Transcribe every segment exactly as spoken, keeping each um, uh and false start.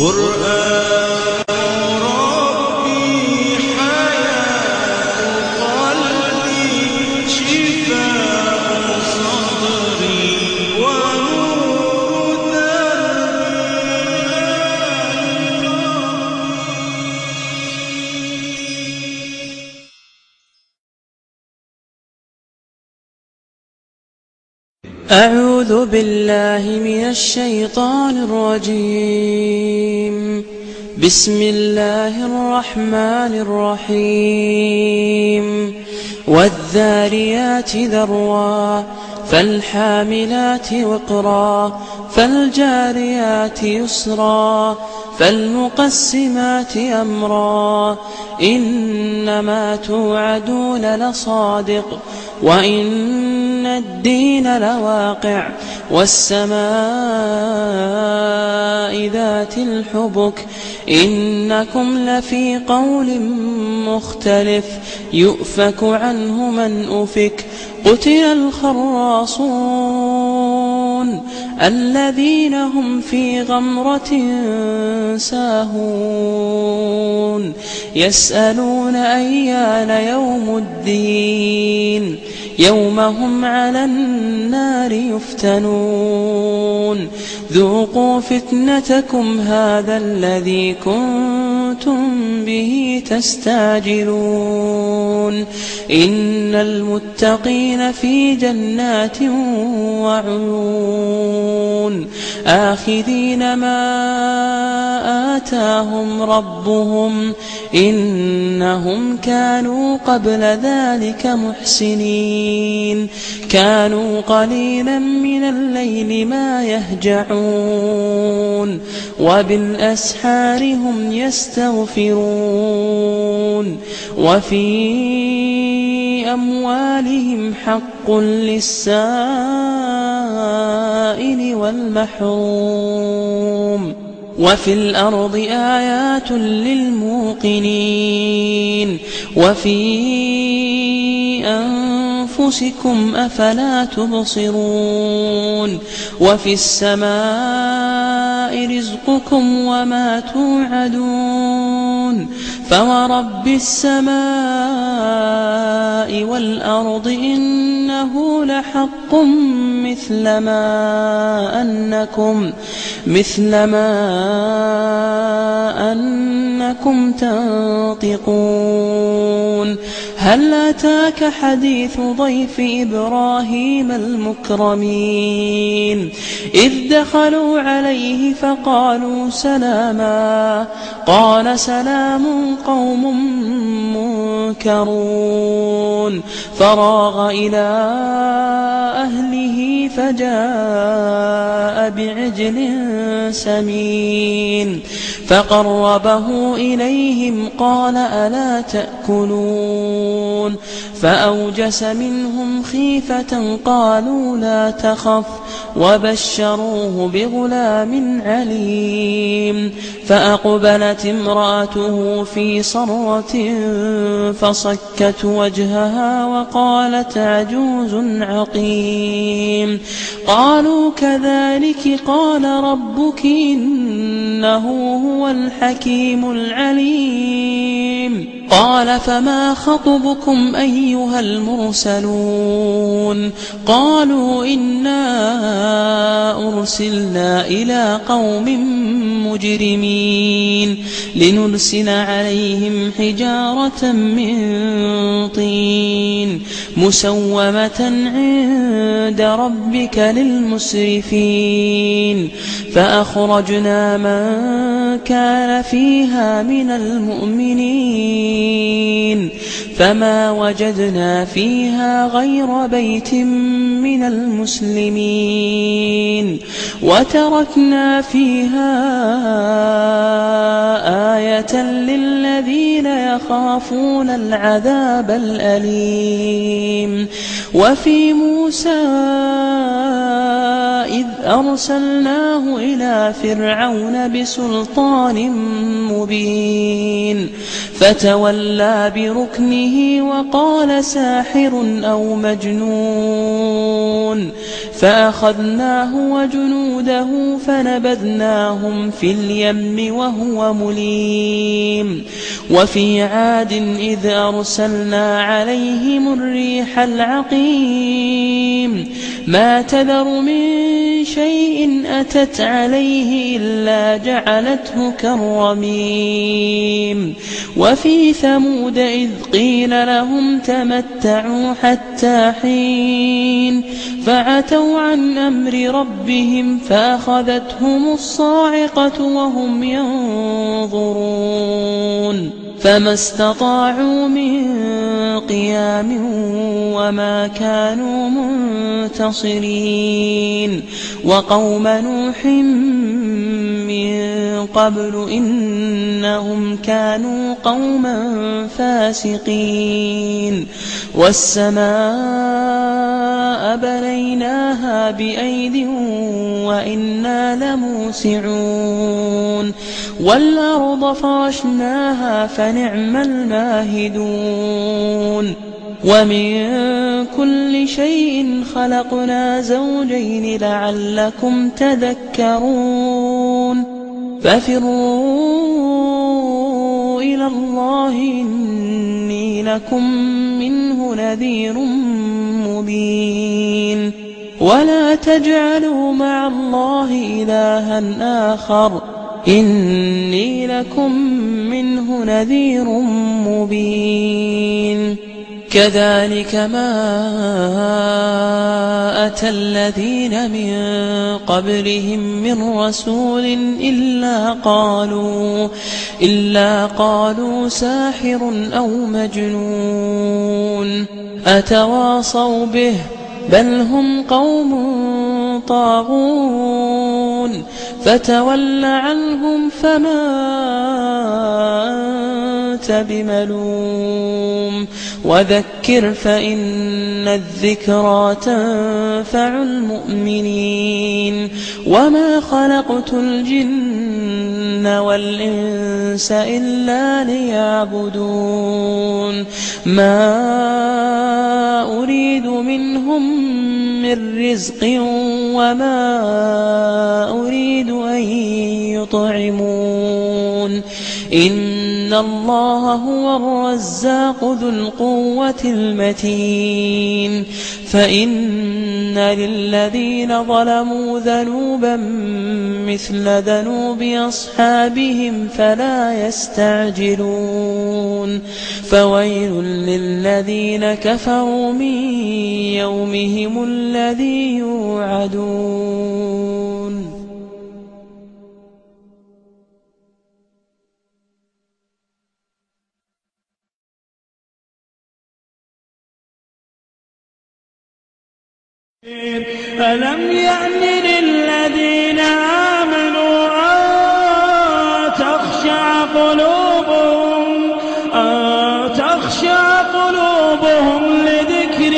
قرآن ربي حياة قلبي شفاء صدري ونور أعوذ بالله من الشيطان الرجيم. بسم الله الرحمن الرحيم. والذاريات ذروا فالحاملات وقرا فالجاريات يسرا فالمقسمات أمرا إنما توعدون لصادق وإن الدين لواقع والسماء ذات الحبك إنكم لفي قول مختلف يؤفك عنه من أفك قتل الخراصون الذين هم في غمرة ساهون يسألون أيان يوم الدين يوم هم على النار يفتنون ذوقوا فتنتكم هذا الذي كنتم به تستعجلون إن المتقين في جنات وعيون آخذين ما آتاهم ربهم إنهم كانوا قبل ذلك محسنين كانوا قليلا من الليل ما يهجعون وبالأسحار هم يستغفرون وفي أموالهم حق للسائل والمحروم وفي الأرض آيات للموقنين وفي أنفسكم أفلا تبصرون وفي السماء رزقكم وما توعدون فورب السماء والأرض إنه لحق مثل ما أنكم مثل ما أنكم تنطقون هل أتاك حديث ضيف إبراهيم المكرمين إذ دخلوا عليه فقالوا سلاما قال سلام قوم منكرون فراغ إلى أهله فجاء بعجل سمين فقربه إليهم قال ألا تأكلون فأوجس منهم خيفة قالوا لا تخف وبشروه بغلام عليم فأقبلت امرأته في صرة فصكت وجهها وقالت عجوز عقيم قالوا كذلك قال ربك إنه هو الحكيم العليم قال فما خطبكم أيها المرسلون قالوا إنا أرسلنا إلى قوم مجرمين لنرسل عليهم حجارة من طين مسومة عند ربك للمسرفين فأخرجنا من كان فيها من المؤمنين فما وجدنا فيها غير بيت من المسلمين وتركنا فيها آية للذين يخافون العذاب الأليم. وفي موسى إذ أرسلناه إلى فرعون بسلطان مبين فتولى بركنه وقال ساحر أو مجنون فأخذناه وجنوده فنبذناهم في اليم وهو مليم. وفي عاد إذ أرسلنا عليهم الريح العقيم ما تذر من شيء أتت عليه إلا جعلته كالرميم. وفي ثمود إذ قيل لهم تمتعوا حتى حين فعتوا عن أمر ربهم فأخذتهم الصاعقة وهم ينظرون فما استطاعوا من قيام وما كانوا منتصرين. وقوم نوح من قبل إنهم كانوا قوما فاسقين. والسماء بنيناها بأيد وإنا لموسعون والأرض فرشناها فنعم الماهدون. ومن كل شيء خلقنا زوجين لعلكم تذكرون. ففروا إلى الله إني لكم منه نذير مبين. ولا تجعلوا مع الله إلها آخر إني لكم منه نذير مبين. كذلك ما أتى الذين من قبلهم من رسول إلا قالوا إلا قالوا ساحر أو مجنون أتواصوا به بل هم قوم طاغون. فتول عنهم فما أنت بملوم وذكر فإن الذكرى تنفع المؤمنين. وما خلقت الجن والإنس إلا ليعبدون ما أريد منهم من رزق وما أريد أن يطعمون إن الله هو الرزاق ذو القوة المتين. فإن للذين ظلموا ذنوبا مثل ذنوب أصحابهم فلا يستعجلون. فويل للذين كفروا من يومهم الذي يوعدون. ألم يأن للذين آمنوا أن تخشع قلوبهم أن تخشع قلوبهم لذكر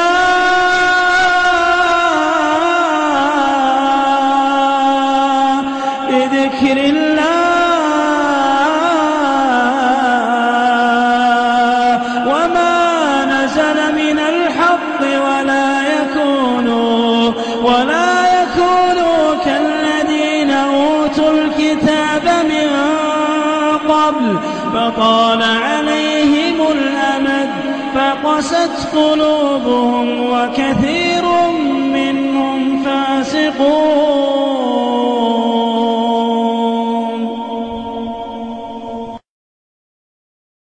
الله لذكر الله وما نزل من الحق ولا ولا يكونوا كالذين أوتوا الكتاب من قبل فطال عليهم الأمد فقست قلوبهم وكثير منهم فاسقون.